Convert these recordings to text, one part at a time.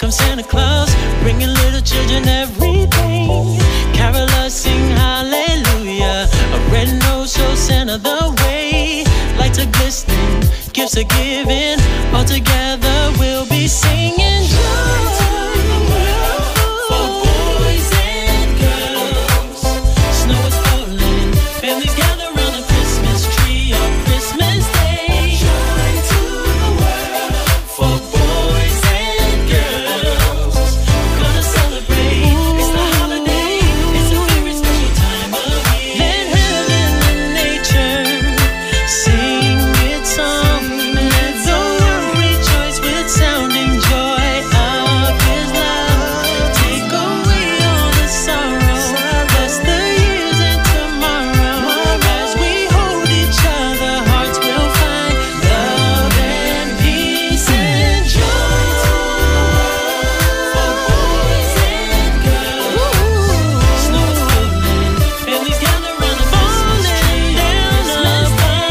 comes Santa Claus, bringing little children everything. Carolers sing hallelujah. A red nose shows Santa the way. Lights are glistening, gifts are given. All together we'll be singing joy to the world for boys and girls. Snow is falling, families gather around the Christmas tree on Christmas Day. Joy to the world for boys and girls. We're gonna celebrate. It's the holiday. It's a very special time of year. Let heaven and nature sing its song. Let the world rejoice with sound and joy of His love. Take away all the sorrow. Bless the years and tomorrow. As we hold each other, hearts will find love and peace and joy to the world for boys and girls. Snow is falling, families gather around the Christmas tree. Christmas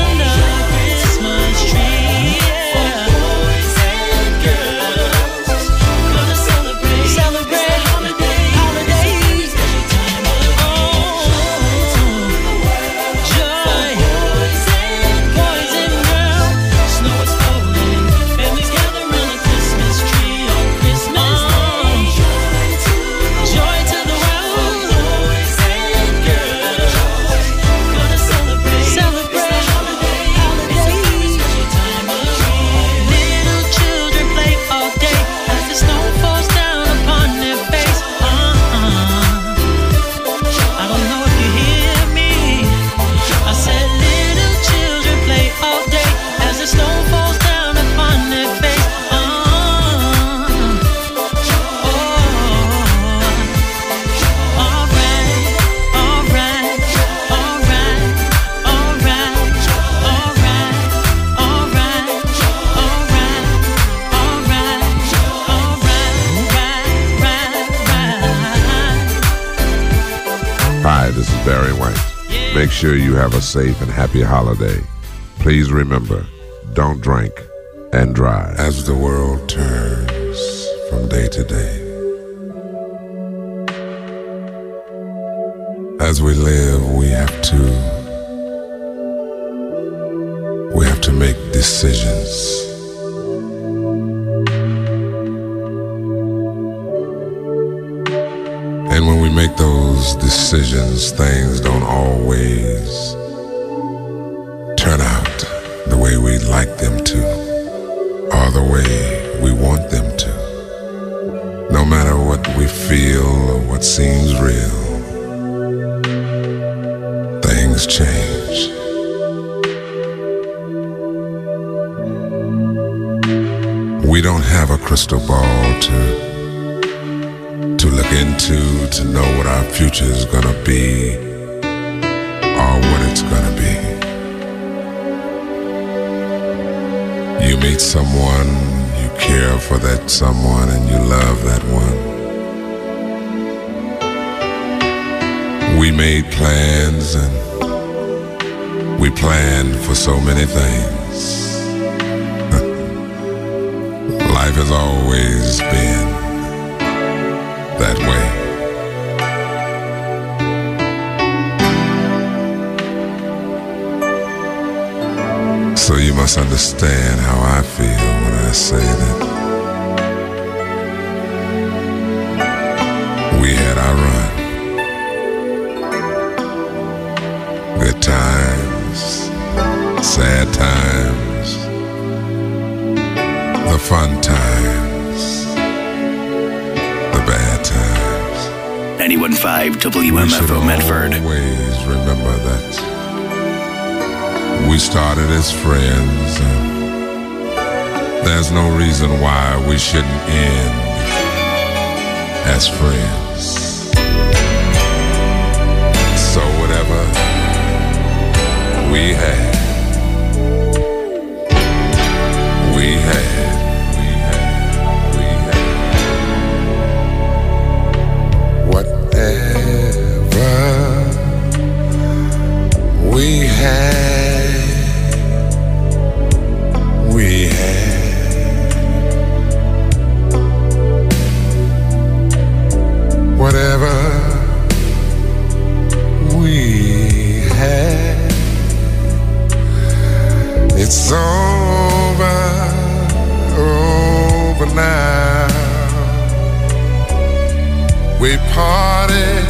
tree for boys and girls. Gonna celebrate. It's the holiday. It's a very special time of year. Joy for boys and girls. Snow is falling, families gather around the Christmas tree on Christmas Day. Joy to the world for boys and girls. Gonna celebrate. It's the holiday. It's a very special time of year. Little children play all day as the snow falls down upon their face. I don't know if you hear me. I said little children play all day as the snow falls down upon their face. Hi, this is Barry White. Make sure you have a safe and happy holiday. Please remember, don't drink and drive. As the world turns from day to day, as we live, we have to make decisions. And when we make those decisions, things don't always turn out the way we'd like them to, or the way we want them to. No matter what we feel or what seems real, things change. We don't have a crystal ball to look into, to know what our future is gonna be or what it's gonna be. You meet someone, you care for that someone, and you love that one. We made plans and we planned for so many things. Life has always been that way. So you must understand how I feel when I say that we had our run. Good times, sad times, the fun times, the bad times. 91.5 WMFO Medford. Always remember that we started as friends, and there's no reason why we shouldn't end as friends. So whatever we had, we had. Whatever we had, we had. now. We parted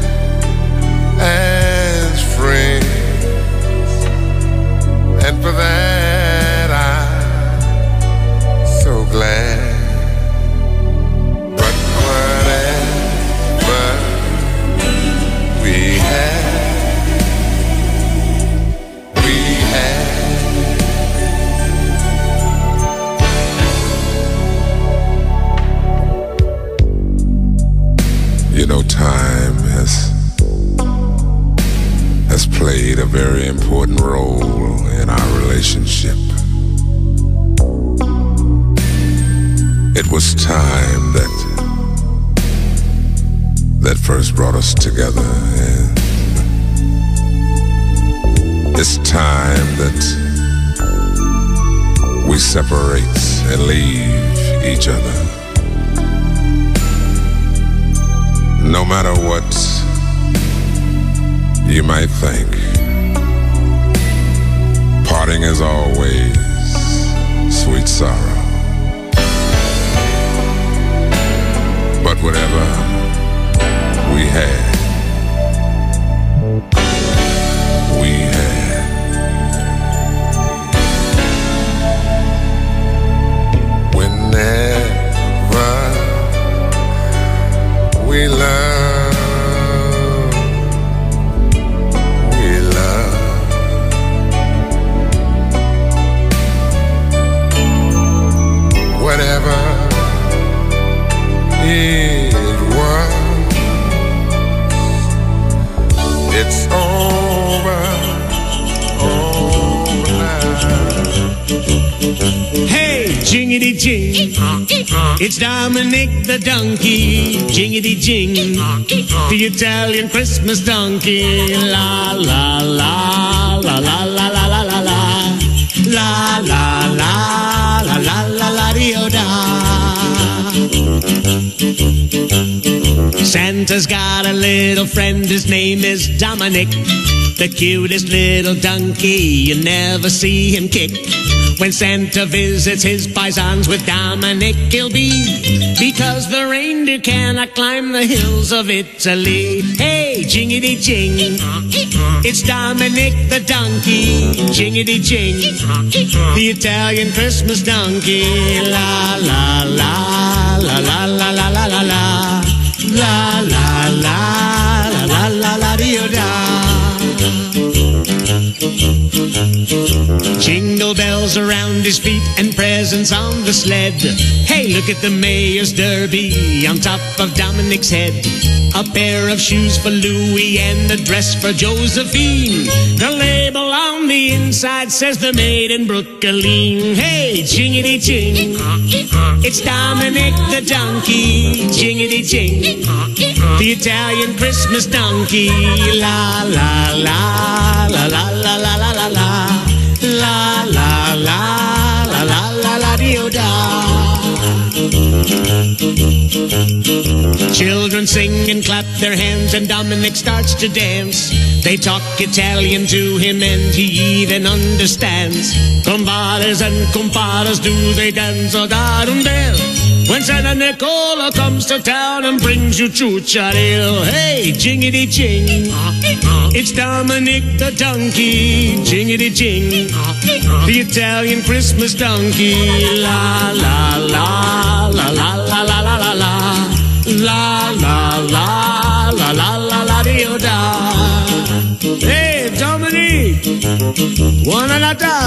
as friends, and for that I'm so glad. But whatever we had, we had. You know, time has played a very important role in our relationship. It was time that first brought us together, and it's time that we separate and leave each other. No matter what you might think, parting is always sweet sorrow. But whatever we had, we had. Whenever we love, we love. Whatever it was, it's over now. Hey, jingity jing, it's Dominic the donkey. Jingity jing, the Italian Christmas donkey. La la la la la la la la la la la la la la la la la dio da. Santa's got a little friend, his name is Dominic, the cutest little donkey, you never see him kick. When Santa visits his paisans, with Dominic he'll be, because the reindeer cannot climb the hills of Italy. Hey, jingity jing, it's Dominic the donkey. Jingity jing, the Italian Christmas donkey. La la la la la la la la la la la la la la la la dio da. Jingle bells around his feet and presents on the sled. Hey, look at the mayor's derby on top of Dominic's head. A pair of shoes for Louis and a dress for Josephine. The label on the inside says they're made in Brooklyn. Hey, jingity jing, it's Dominic the donkey. Jingity jing, the Italian Christmas donkey. La la la la la la la la la la la la la la la la dio da. Children sing and clap their hands and Dominic starts to dance. They talk Italian to him and he even understands. Compadres and comparas, do they dance or darundel? When Santa Nicola comes to town and brings you chucharil. Hey, jingity jing, it's Dominic the donkey. Jingity jing, the Italian Christmas donkey. La la la la la la la la la la la la la la la la la dio da. Hey, Dominic, $1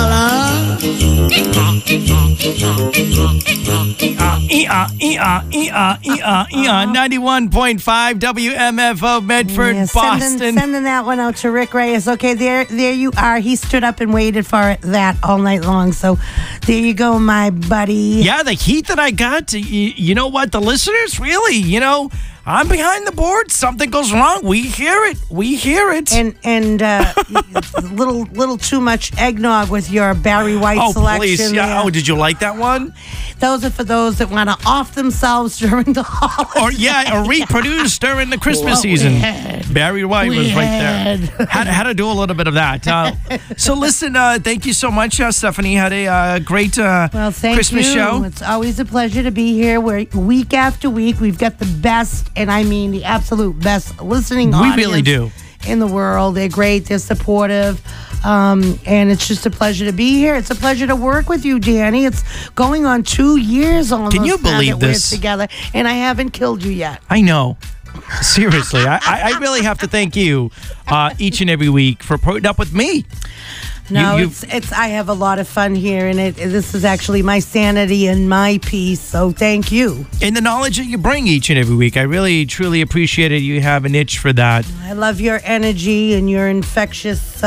91.5 WMFO Medford, Yeah, Boston. Sending that one out to Rick Reyes. Okay, there you are. He stood up and waited for that all night long. So there you go, my buddy. Yeah, the heat that I got, you know what? The listeners really, I'm behind the board. Something goes wrong. We hear it. And little too much eggnog with your Barry White selection. Please. Yeah. there. Oh, did you like that one? Those are for those that want to off themselves during the holidays. Or reproduce during the Christmas season. Barry White was right there. Had to do a little bit of that. So listen, thank you so much, Stephanie. Had a great Christmas show. It's always a pleasure to be here. Week after week, we've got the best, and I mean the absolute best listening audience. We really do. In the world. They're great. They're supportive. And it's just a pleasure to be here. It's a pleasure to work with you, Danny. It's going on 2 years almost. Can you believe now that this? We're together, and I haven't killed you yet. I know. Seriously, I really have to thank you each and every week for putting up with me. No, it's. I have a lot of fun here, and this is actually my sanity and my peace. So thank you. And the knowledge that you bring each and every week, I really, truly appreciate it. You have an itch for that. I love your energy and your infectious,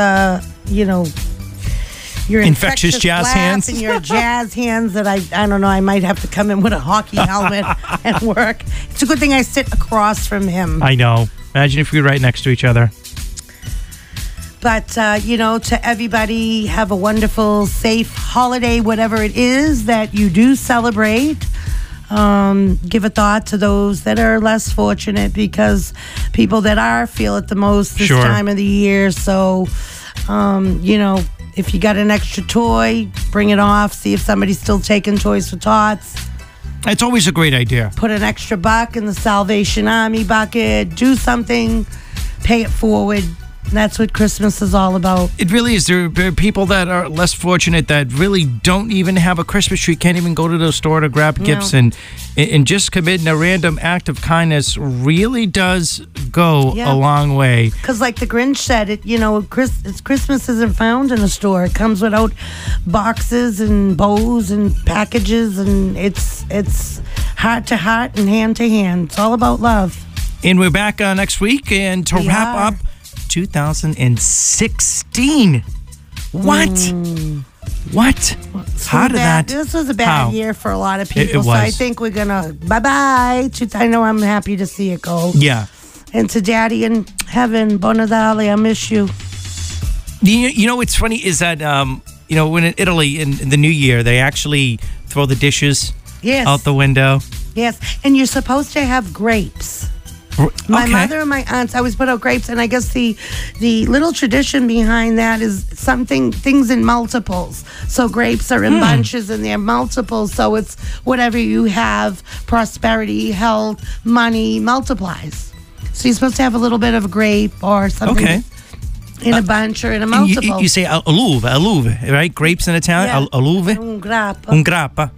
your infectious jazz laugh hands and your jazz hands. That I don't know. I might have to come in with a hockey helmet and work. It's a good thing I sit across from him. I know. Imagine if we were right next to each other. But, to everybody, have a wonderful, safe holiday, whatever it is that you do celebrate. Give a thought to those that are less fortunate, because people that are feel it the most this time of the year. So, if you got an extra toy, bring it off. See if somebody's still taking Toys for Tots. It's always a great idea. Put an extra buck in the Salvation Army bucket. Do something. Pay it forward. That's what Christmas is all about. It really is. There are people that are less fortunate that really don't even have a Christmas tree, can't even go to the store to grab gifts, and just committing a random act of kindness really does go a long way. Because like the Grinch said, Christmas isn't found in a store. It comes without boxes and bows and packages, and it's heart to heart and hand to hand. It's all about love. And we're back next week, and to wrap up 2016. What? What? How did that? This was a bad year for a lot of people. It was. So I think we're going to bye-bye. I know I'm happy to see it go. Yeah. And to Daddy in heaven, Buon Natale, I miss you. You know what's funny is that, when in Italy, in the New Year, they actually throw the dishes out the window. Yes. And you're supposed to have grapes. My mother and my aunts always put out grapes, and I guess the little tradition behind that is things in multiples. So grapes are in bunches and they're multiples. So it's whatever you have, prosperity, health, money multiplies. So you're supposed to have a little bit of a grape or something in a bunch or in a multiple. You say alluve, right? Grapes in Italian, alluve. Un grappa. Un grappa.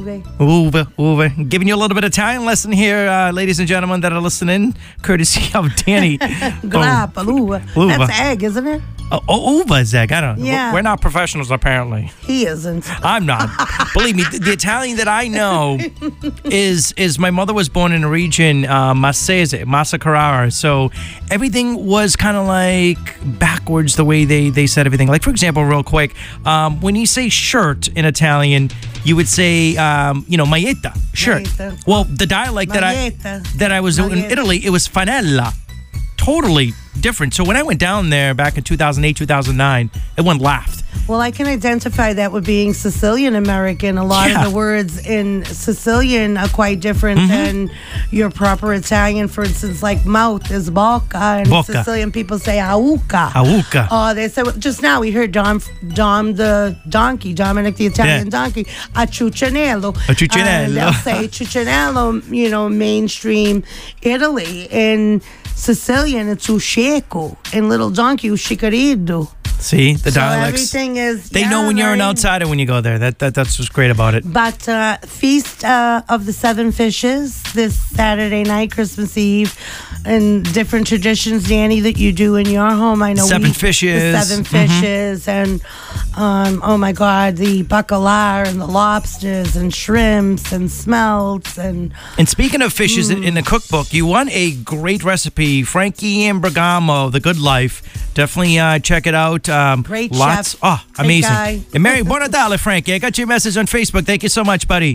Uve. Giving you a little bit of Italian lesson here, ladies and gentlemen that are listening, courtesy of Danny. Grappa, uva. That's egg, isn't it? Uva is egg. I don't know. Yeah. We're not professionals, apparently. He isn't. I'm not. Believe me, the Italian that I know is my mother was born in a region, Massa Carrara. So everything was kind of like backwards the way they said everything. Like, for example, real quick, when you say shirt in Italian, you would say, maglietta, shirt. Maglietta. Well, the dialect that I was in Italy, it was fanella. Totally different. So when I went down there back in 2008, 2009, everyone laughed. Well, I can identify that with being Sicilian American. A lot of the words in Sicilian are quite different than your proper Italian. For instance, like mouth is bocca, and Sicilian people say auca. Auca. Oh, they said just now we heard Dom the donkey, Dominic the Italian donkey, a ciuccinello. A ciuccinello. And they'll say ciuccinello, mainstream Italy. In Sicilian, it's usceco. In Little Donkey, uscicarido. See, the dialects. Everything is. They know when you're an outsider when you go there. That's what's great about it. But Feast of the Seven Fishes this Saturday night, Christmas Eve, and different traditions, Danny, that you do in your home. I know seven fishes, and oh my God, the bacala and the lobsters and shrimps and smelts and speaking of fishes in the cookbook, you want a great recipe, Frankie and Bergamo, The Good Life. Definitely check it out. Great lots. chef. Oh, amazing. Guy. And Mary, buon Natale, Frankie. I got your message on Facebook. Thank you so much, buddy.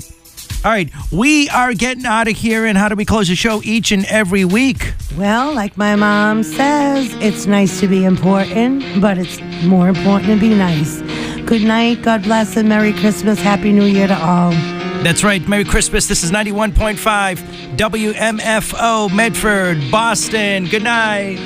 All right, we are getting out of here, and how do we close the show each and every week? Well, like my mom says, it's nice to be important, but it's more important to be nice. Good night, God bless, and Merry Christmas, Happy New Year to all. That's right, Merry Christmas. This is 91.5 WMFO, Medford, Boston. Good night.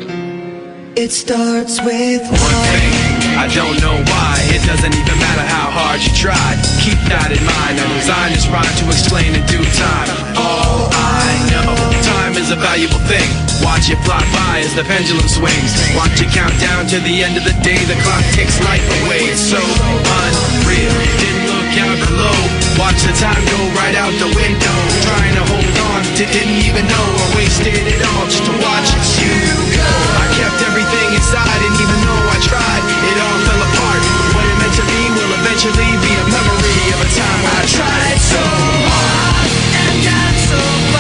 It starts with one thing. I don't know why. It doesn't even matter how hard you tried. Keep that in mind. I designed this rhyme to explain in due time. All I know, time is a valuable thing. Watch it fly by as the pendulum swings. Watch it count down to the end of the day. The clock takes life away. It's so unreal. Didn't look out below. Watch the time go right out the window. Trying to hold on to didn't even know I wasted it all just to watch you go. I kept everything inside, and even though I tried, it all fell apart. What it meant to me will eventually be a memory of a time when I tried so hard and got so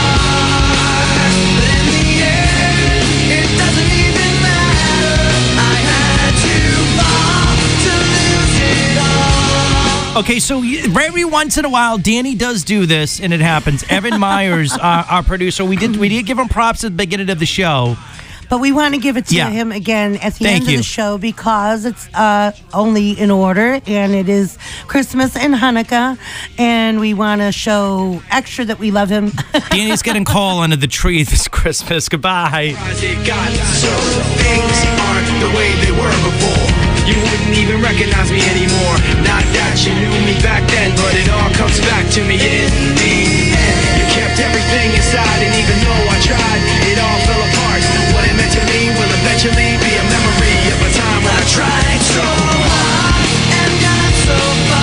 far. But in the end, it doesn't even matter. I had to fall to lose it all. Okay, so every once in a while, Danny does do this, and it happens. Evan Myers, our producer, we did give him props at the beginning of the show. But we want to give it to him again at the end of the show because it's only in order, and it is Christmas and Hanukkah, and we want to show extra that we love him. Danny's getting coal under the tree this Christmas. Goodbye. So things aren't the way they were before. You wouldn't even recognize me anymore. Not that you knew me back then, but it all comes back to me in the end. You kept everything inside, and even though I tried, it all fell apart. What it meant to me will eventually be a memory of a time when I tried so hard and got so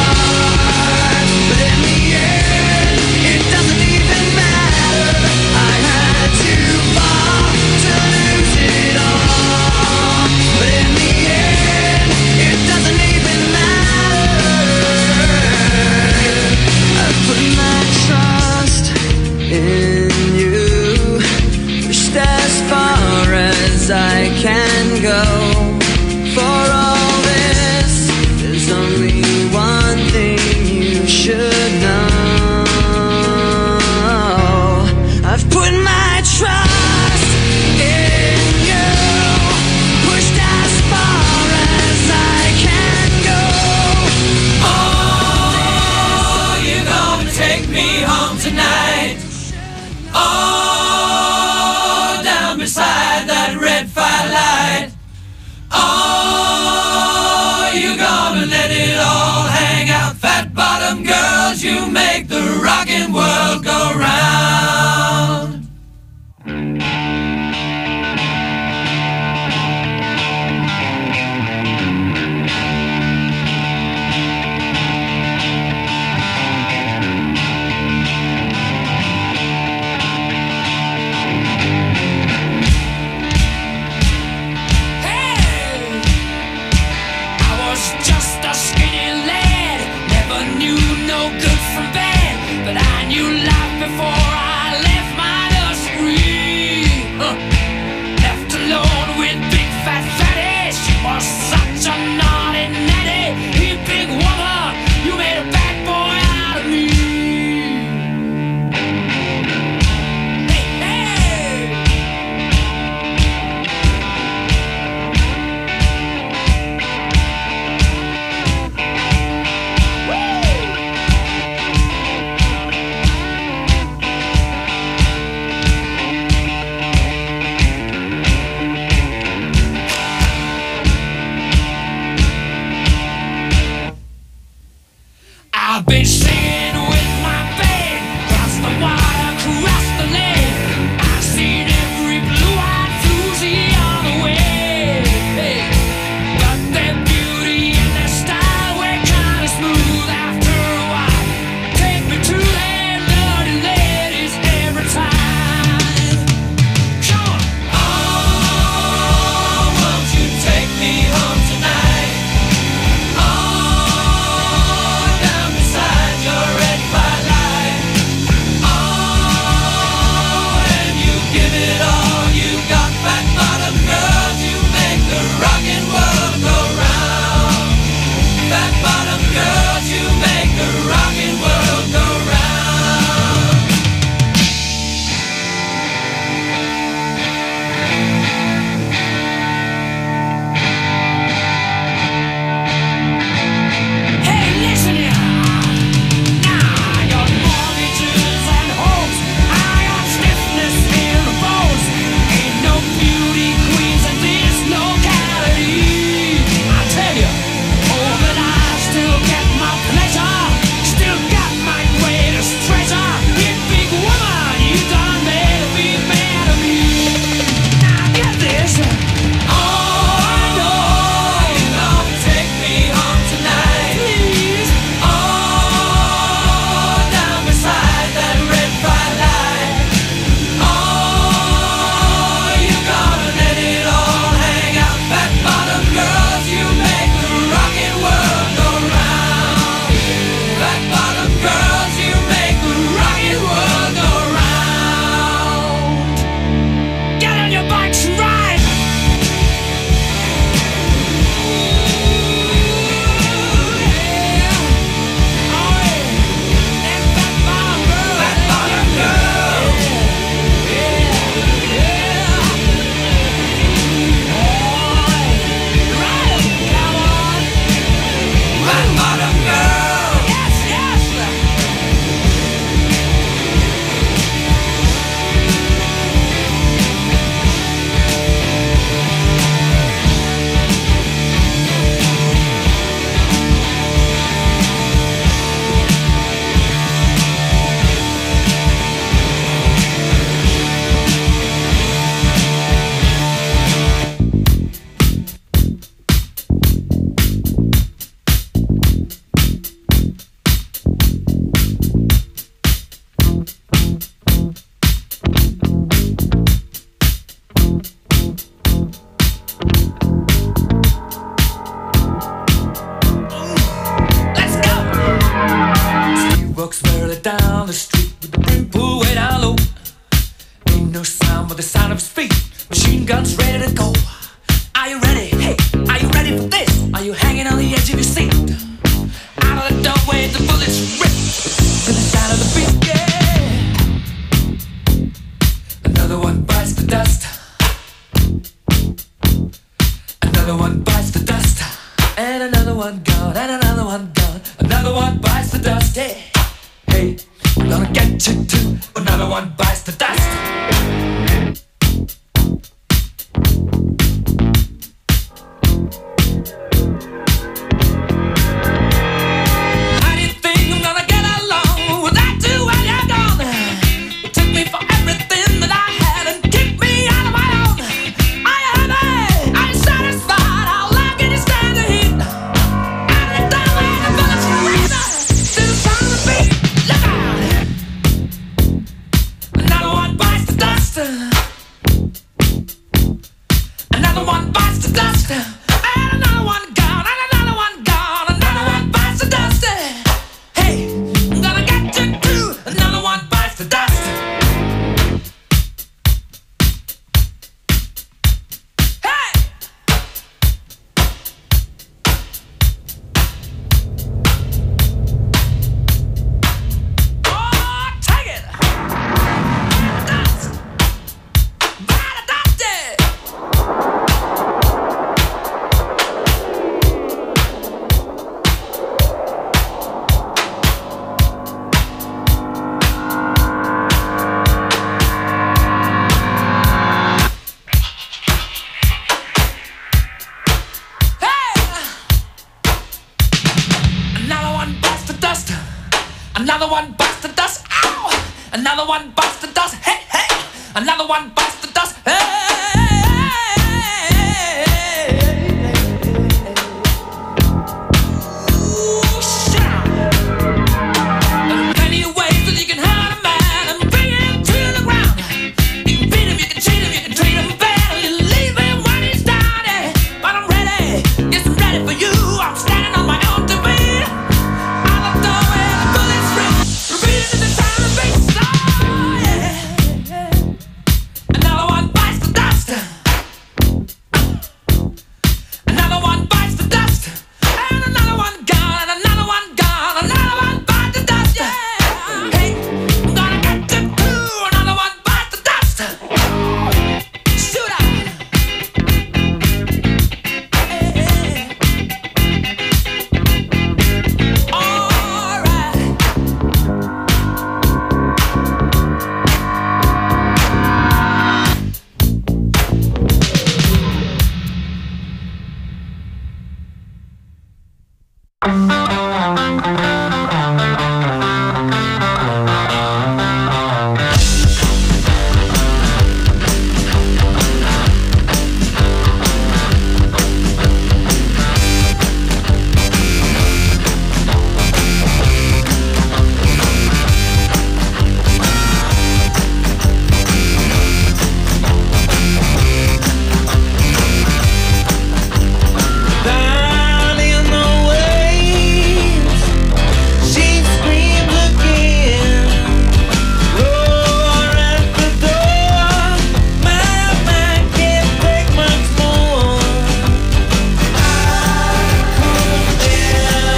far. But in the end, it doesn't even matter. I had to fall to lose it all. But in the end, it doesn't even matter. I put my trust in you, pushed as far as I can go. For all this, there's only one thing you should know. I've put my trust in you, pushed as far as I can go. Oh, you're gonna take me home tonight. Oh, down beside that red firelight. Oh, you're gonna let it all hang out. Fat bottom girls, you make the rockin' world go round. street with the brim pulled way down low. Ain't no sound but the sound of his feet. Machine guns ready to go. Are you ready? Hey, are you ready for this? Are you hanging on the edge of your seat? Out of the doorway, the bullets rip to the sound of the beat. Yeah. Another one bites the dust. Another one bites the dust. And another one gone. And another one gone. Another one bites the dust. Hey, hey, I'm gonna get you too. Another one bites the dust. Another one bites the dust. And another one gone. And another one gone. Another one bites the dust. Hey, I'm gonna get you too. Another one bites the dust. Hey! Oh, take it! Dust! Bite the dust! Another one bites the dust. Ow! Another one bites the dust. Hey, hey! Another one bites the dust. Hey! Ooh, shout! There are plenty of ways that you can hurt a man and bring him to the ground. You can beat him, you can cheat him, you can treat him bad, or you leave him when he's down. Yeah. But I'm ready. Yes, I'm ready for you. I'm standing on my own to beat. Another one bites the dust. Another one bites the dust. And another one gone. And another one gone. Another one bites the dust. Yeah. Hey, I'm gonna get you too. Another one bites the dust. Shoot out. Hey. All right. Down in the waves, she screams again. Roar at the door, my mind can't take much more. I could never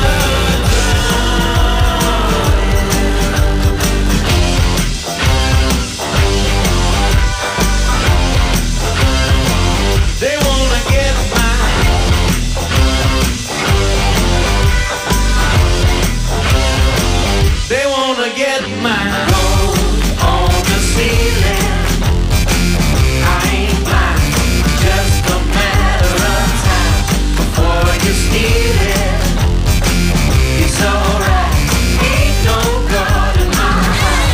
drown. They wanna get mine. They wanna get mine. Gold on the ceiling. I ain't blind. Just a matter of time before you steal it. It's alright. Ain't no God in my heart.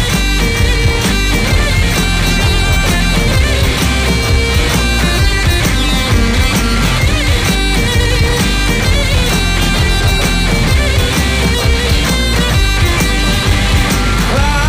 Cry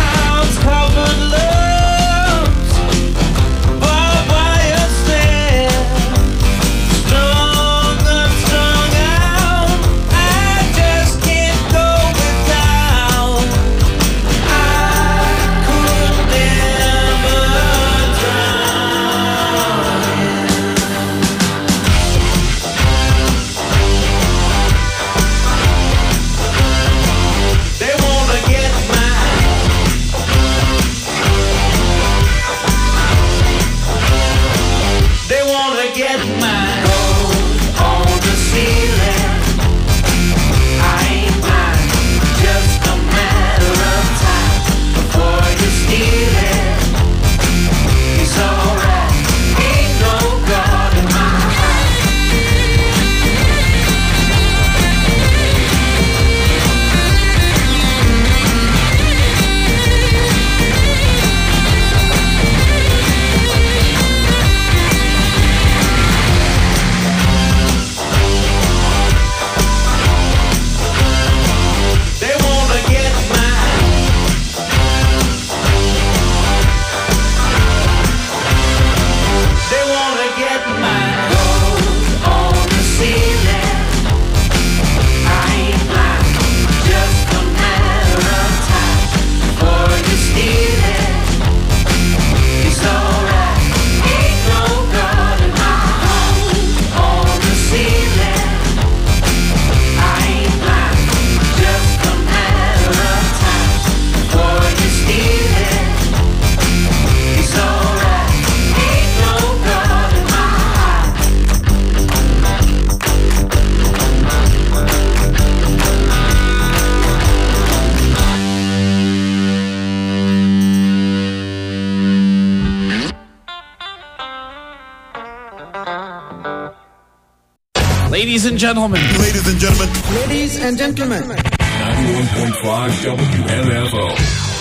Ladies and gentlemen. Ladies and gentlemen. Ladies and gentlemen. 91.5 WMFO.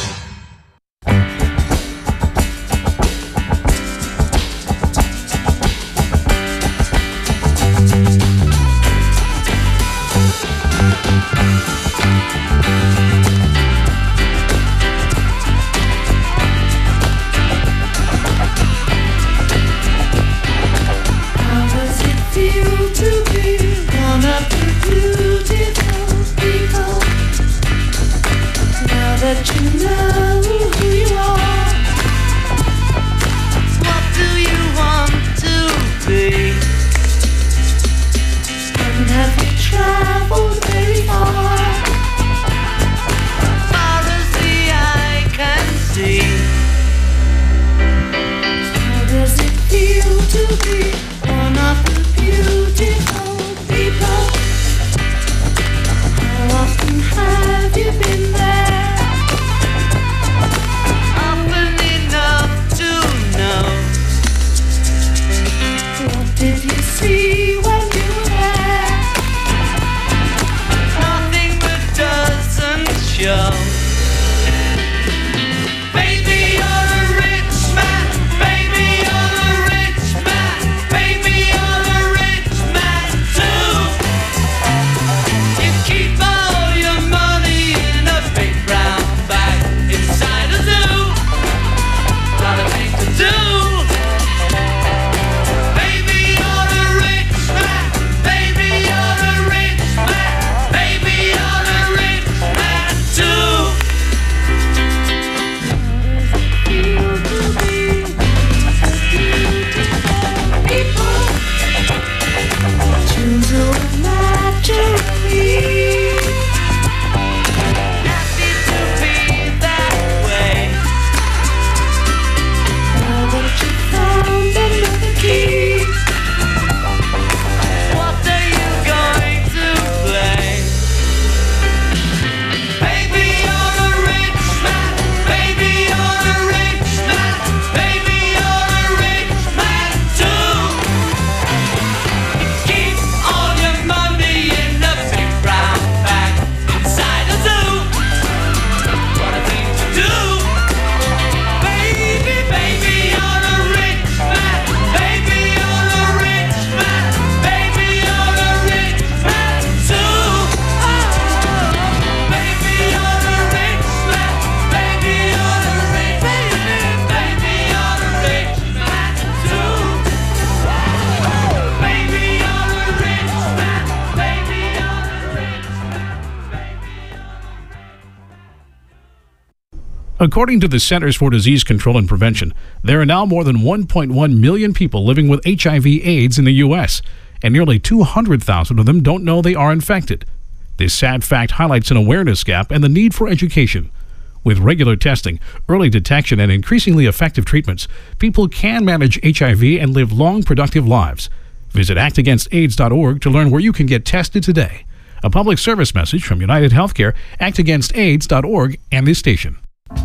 According to the Centers for Disease Control and Prevention, there are now more than 1.1 million people living with HIV/AIDS in the U.S., and nearly 200,000 of them don't know they are infected. This sad fact highlights an awareness gap and the need for education. With regular testing, early detection, and increasingly effective treatments, people can manage HIV and live long, productive lives. Visit actagainstaids.org to learn where you can get tested today. A public service message from United Healthcare, actagainstaids.org, and this station.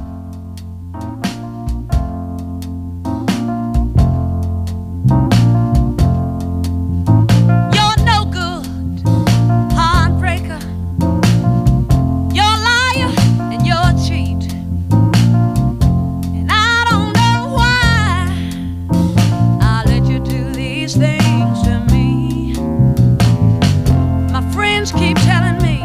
Keep telling me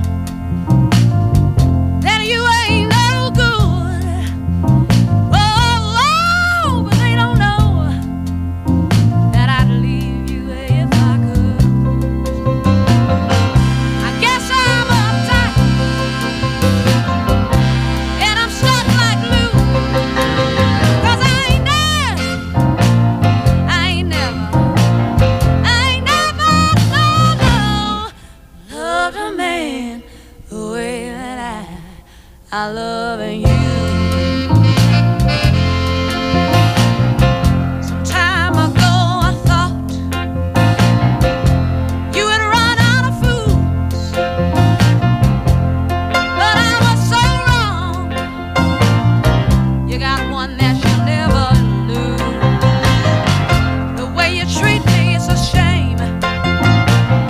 that you ain't no good. Oh, but they don't know that I'd leave you if I could. I guess I'm uptight and I'm stuck like glue, 'cause I ain't loved a man the way that I loving you. Some time ago I thought you had run out of fools, but I was so wrong. You got one that you'll never lose. The way you treat me is a shame.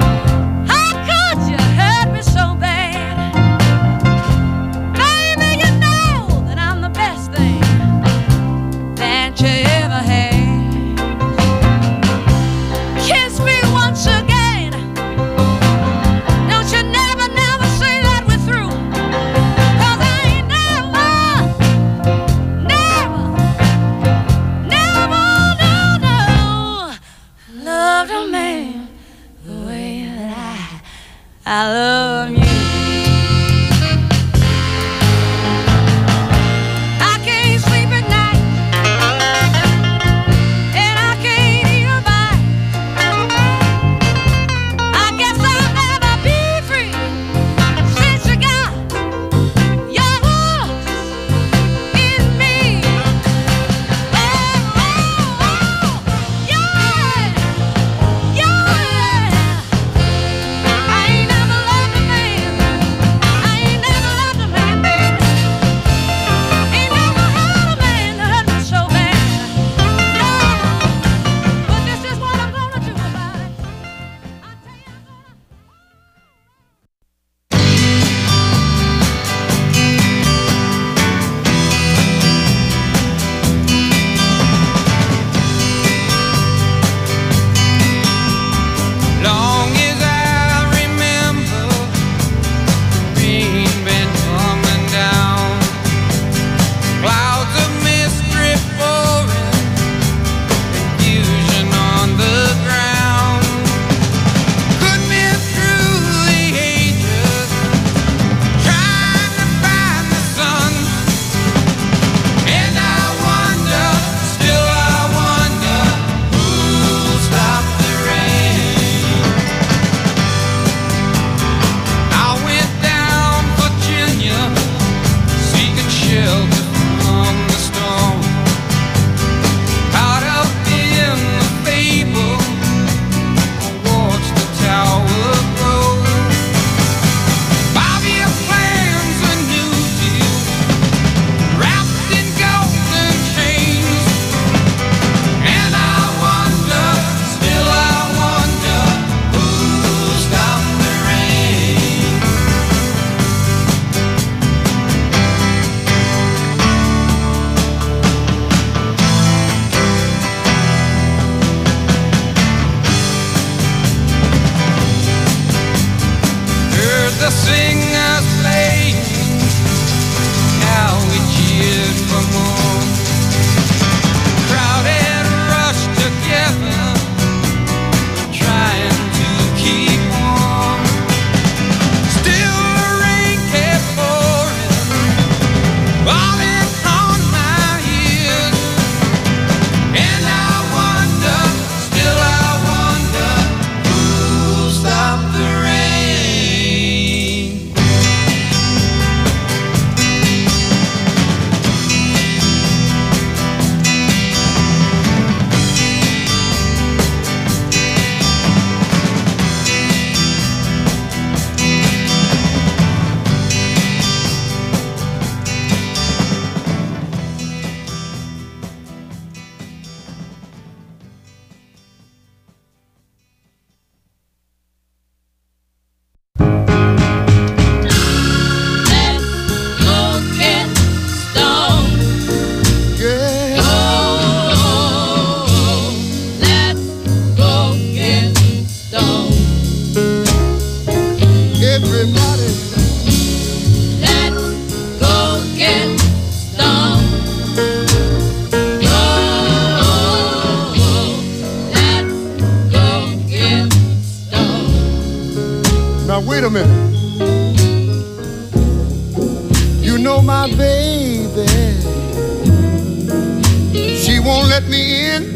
let me in.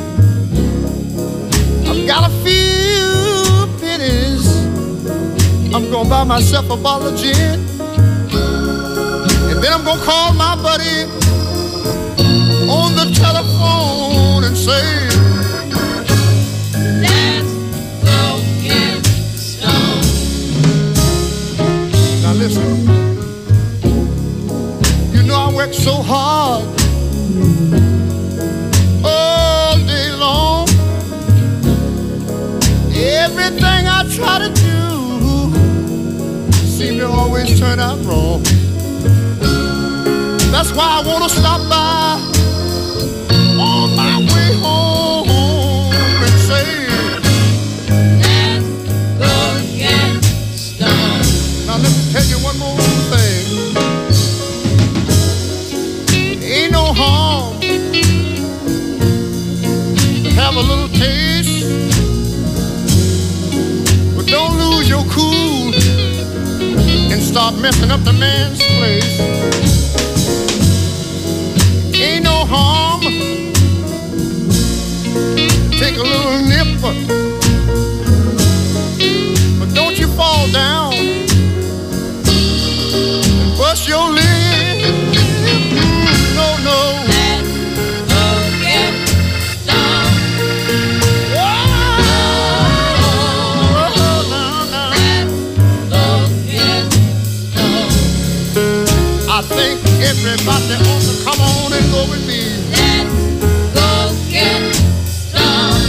I've got a few pennies. I'm gonna buy myself a bottle of gin, and then I'm gonna call my buddy on the telephone and say, let's go get stoned. Now listen, you know I work so hard all day long. Everything I try to do seem to always turn out wrong. That's why I want to stop by on my way home and say, let's go get stoned. Now let me tell you one more thing. Ain't no harm to have a little taste, but don't lose your cool and start messing up the man's place. Ain't no harm, take a little nip, but don't you fall down and bust your lip. No, no. Let's go get stoned. I think everybody ought to come on and go with me. Let's go get stoned.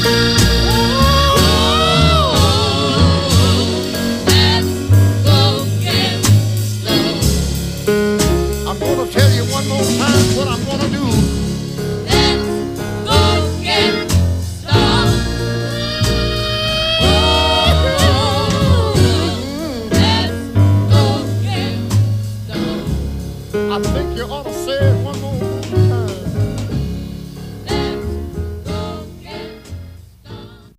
Let's go get stoned. I'm gonna tell you one more time what I'm gonna do. Let's go get stoned. Let's go get stoned. I think you ought to say it one more time. Let's go get stoned.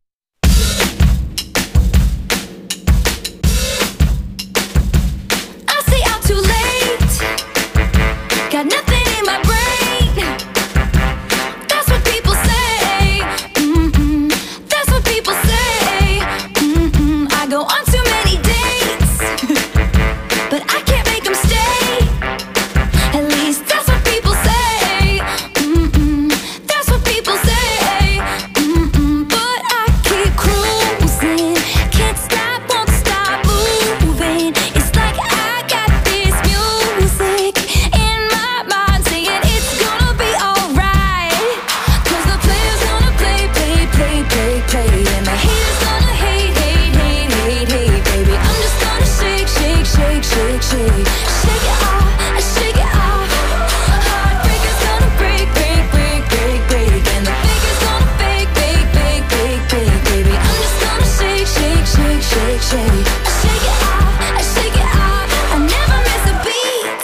I stay out too late. Got nothing in my brain. That's what people say. That's what people say. I go on too many dates, but I can't make them stay. At least that's what people say. That's what people say. But I keep cruising, can't stop, won't stop moving. It's like I got this music in my mind saying it's gonna be alright. 'Cause the player's gonna play, play, play, play, play, and the haters gonna hate, hate, hate, hate, hate, baby. I'm just gonna shake, shake, shake, shake, shake, shake it off, shake it off. Heartbreaker's gonna break, break, break, break, break, and the faker's gonna fake, fake, fake, fake, fake, baby. I'm just gonna shake, shake, shake, shake, shake, shake it off, shake it off. I never miss a beat.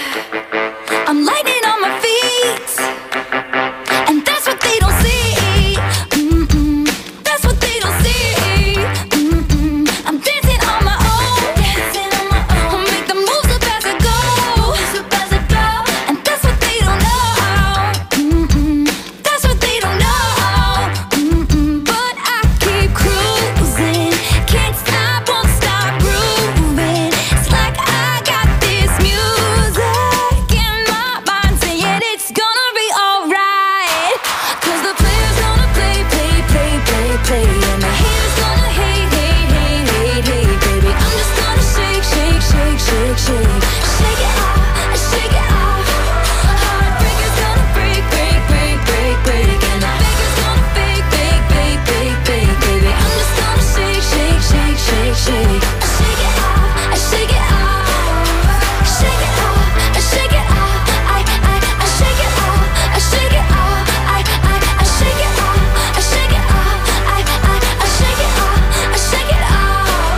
I'm lightning on my feet, and that's what they don't see. That's what they don't see. I'm dancing on my own, dancing on my own. Make the moves up as I go, and that's what they don't know. That's what they don't know. But I keep cruising, can't stop, won't stop grooving. It's like I got this music in my mind saying it's gonna be alright. 'Cause the player's gonna play, play, play, play, play, and the haters gonna hate, hate, hate, hate, hate, baby. I'm just gonna shake, shake, shake, shake, shake, shake it off, shake it off. Heartbreaker's gonna break, break, break, break, break, and the faker's gonna fake, fake, fake, fake, fake, baby. I'm just gonna shake, shake, shake, shake, shake, shake it off, shake it off, shake it off, shake it off. I shake it off, shake it off. I shake it off, shake it off. I shake it off, shake it off.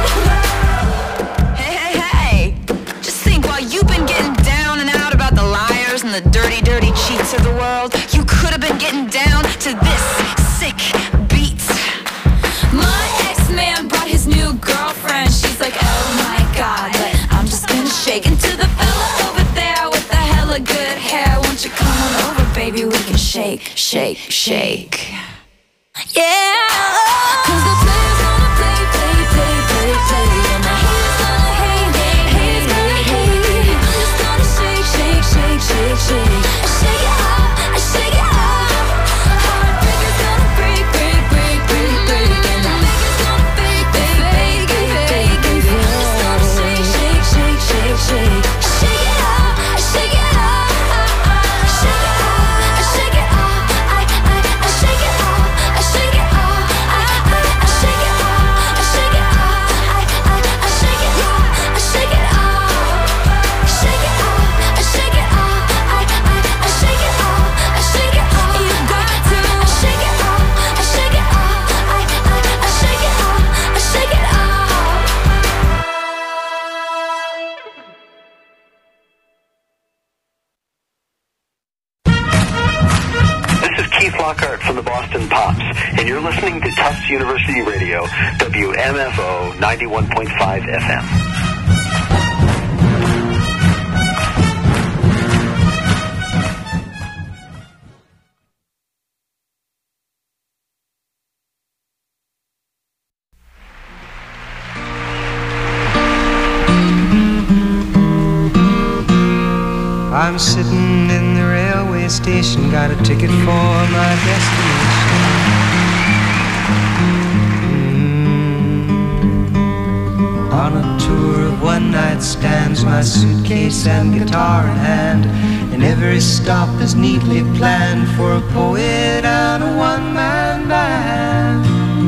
Hey, hey, hey. Just think, while you've been getting down and out about the liars and the dirty, dirty cheats of the world, you could have been getting down to this sick beat. My ex-man brought his new girlfriend. She's like, oh my god, but I'm just gonna shake into the fella over there with the hella good hair. Won't you come on over, baby, we can shake, shake, shake. Yeah, 'cause the players gonna play, play, play, play, play, and the haters gonna hate, hate, hate, hate, hate. I'm just gonna shake, shake, shake, shake, shake. I shake it off, I shake it off. Heartbreakers gonna break, break, break, break, break, and the fakers gonna fake, fake, fake, fake, fake. I'm just gonna shake, shake, shake, shake, shake. I shake it off, I shake it off. I shake it off, I shake it off. I shake it off, I shake it off. I shake it off, I shake it off. I shake it off, I shake it off. Shake it off, I shake it off. I shake it off, I shake it off. You got to shake it off, I shake it off. I shake it off, I shake it off. This is Keith Lockhart from the Boston Pops, and you're listening to Tufts University Radio, WMFO 91.5 FM. I'm sitting in the railway station, got a ticket for my destination. On a tour of one-night stands, my suitcase and guitar in hand, and every stop is neatly planned for a poet and a one-man band.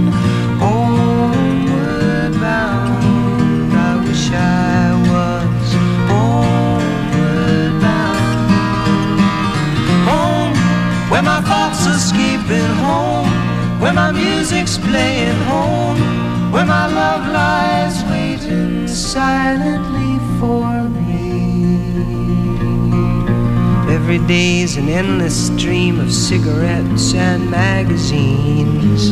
Homeward bound, I wish I was homeward bound. Home, where my thoughts are escaping, home, where my music's playing, home, where my love lies waiting silently for me. Every day's an endless stream of cigarettes and magazines.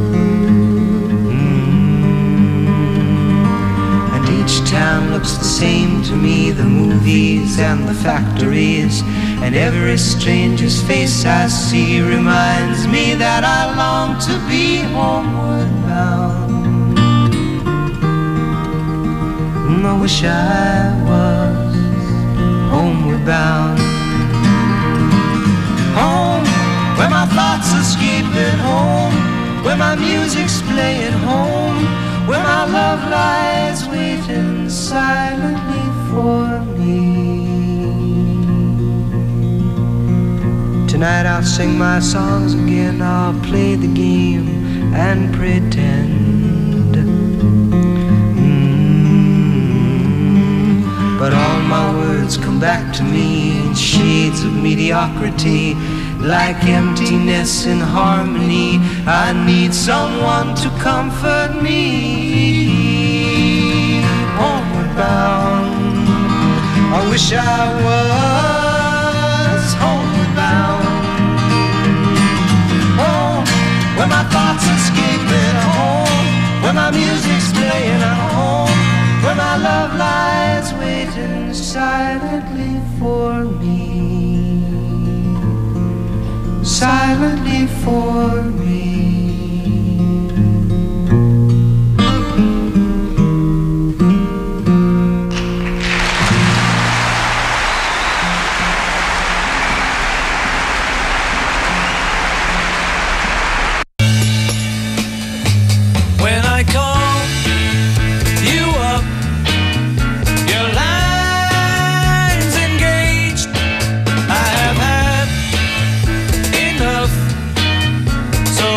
And each town looks the same to me, the movies and the factories, and every stranger's face I see reminds me that I long to be homeward bound. I wish I was homeward bound. Home, where my thoughts are escaping, home, where my music's playing, home, where my love lies waiting silently for me. Tonight I'll sing my songs again, I'll play the game and pretend. But all my words come back to me in shades of mediocrity, like emptiness in harmony. I need someone to comfort me. Homeward bound, I wish I was homeward bound. Home, where my thoughts escaping, home, where my music's playing, home, where my love lies waiting silently for me, silently for me. When I call you up, your line's engaged. I have had enough, so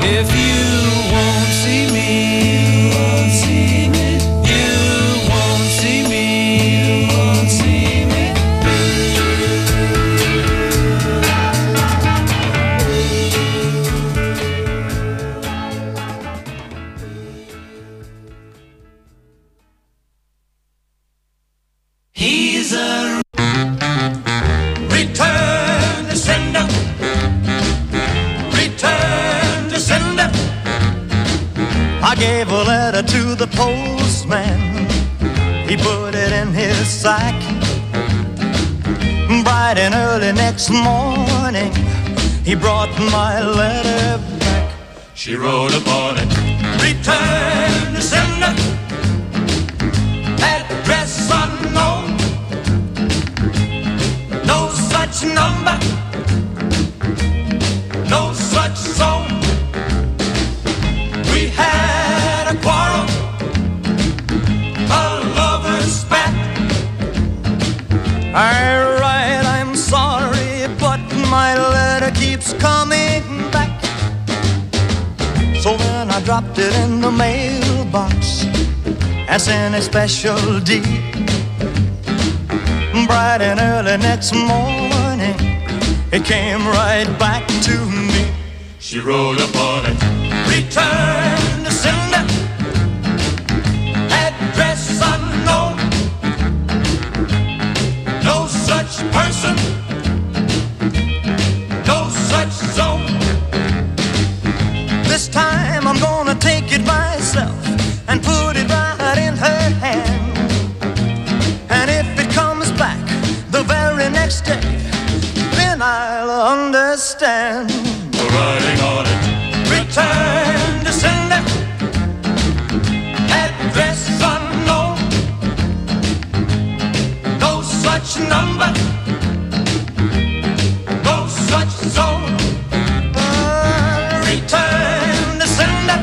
If you won't see me, you won't see me. He's a return to sender. Return to sender. I gave a letter to the postman. He put it in his sack. Bright and early next morning, he brought my letter back. She wrote upon it. Return to sender. Address unknown. No such number. No such zone. We had a quarrel. A lover's spat. Alright, I'm sorry, but my letter keeps coming back. So then I dropped it in the mailbox and sent a special deed. Bright and early next morning, it came right back to me. She wrote upon it. Return to sender. Address unknown. No such person. No such zone. This time I'm gonna take it myself and put it right in her hand. And if it comes back the very next day, then I'll understand. We're writing on it. Return to sender. Address unknown. No such number. No such zone. Return to sender.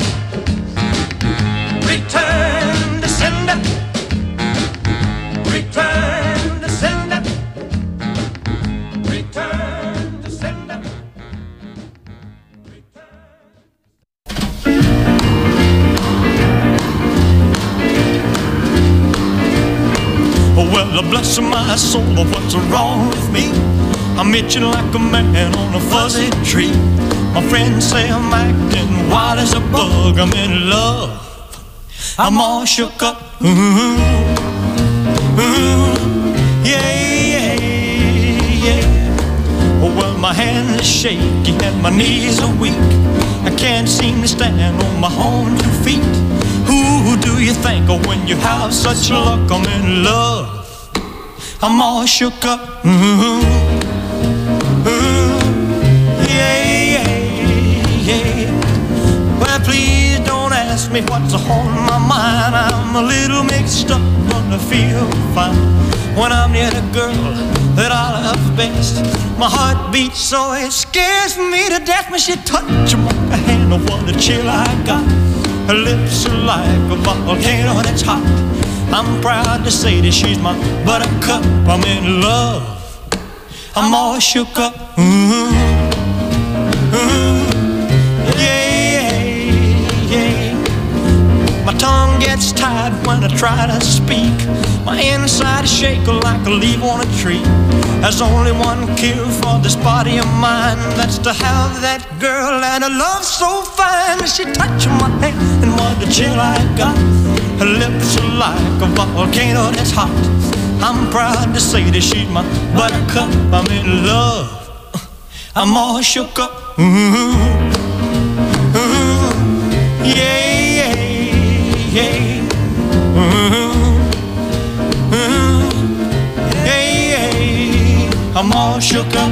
Return to sender. Return to sender. Return to sender. Well, bless my soul, what's wrong with me? I'm itching like a man on a fuzzy tree. My friends say I'm acting wild as a bug. I'm in love. I'm all shook up. Yeah. Well, my hands are shaky and my knees are weak. I can't seem to stand on my own 2 feet. Who do you think of when you have such luck? I'm in love. I'm all shook up. Yeah. Well, please don't ask me what's on my mind. I'm a little mixed up, but I feel fine when I'm near the girl that I love best. My heart beats so it scares me to death when she touches my hand. Oh, what a chill I got. Her lips are like a volcano that's hot. I'm proud to say that she's my buttercup. I'm in love. I'm all shook up. Yeah. My tongue gets tied when I try to speak. My inside is shaking like a leaf on a tree. There's only one cure for this body of mine. That's to have that girl and a love so fine. She touched my hand and what a chill I got. Her lips are like a volcano that's hot. I'm proud to say that she's my buttercup. I'm in love. I'm all shook up. Yeah. I'm all shook up.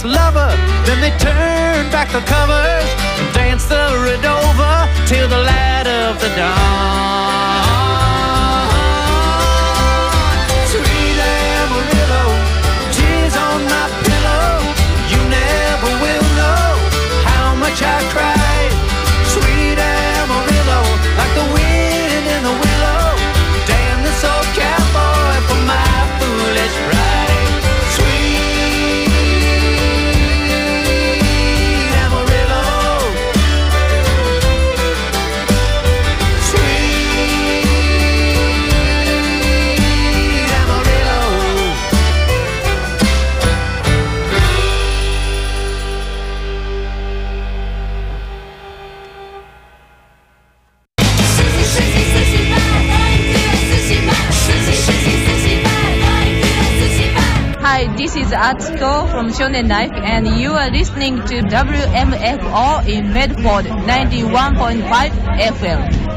its lover. Then they turn back the covers and dance the Redova till the light of the dawn. Sweet Amarillo, tears on my pillow. You never will know how much I cried. Sweet Amarillo, like the wind in the willow. Damn this old cowboy for my foolish pride. Sweet Amarillo, sweet Amarillo. Hi, this is Atsuko from Shonen Life, and you are listening to WMFO in Medford 91.5 FM.